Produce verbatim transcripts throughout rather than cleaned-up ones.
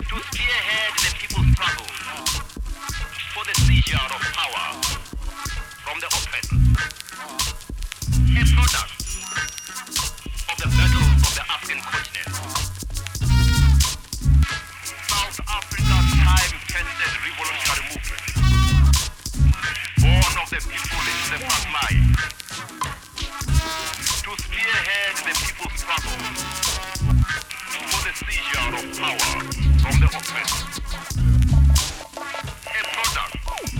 to spearhead the people's struggle for the seizure of power from the oppressors. A product of the battles of the African continent. South Africa's time-tested revolutionary movement. Born of the people into the front line. To spearhead the people's struggle for the seizure of power from the oppressors. A product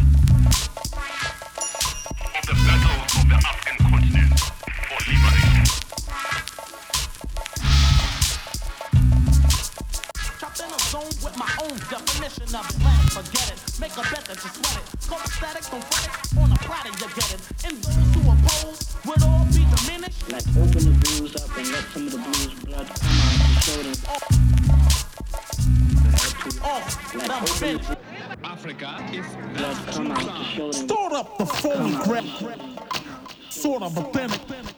of the battles of the African continent for liberation. Trapped in a zone with my own definition of it. Let it, forget it, make a bet that you sweat it. Copacetic, don't fret it, on a platter you get it. And those who oppose would all be diminished. Like open the blues up and let some of the blues blood come out to show them. Oh, Like I'm open finished. the Africa is blood come out to show them. Start up the phone grab. Sort of authentic.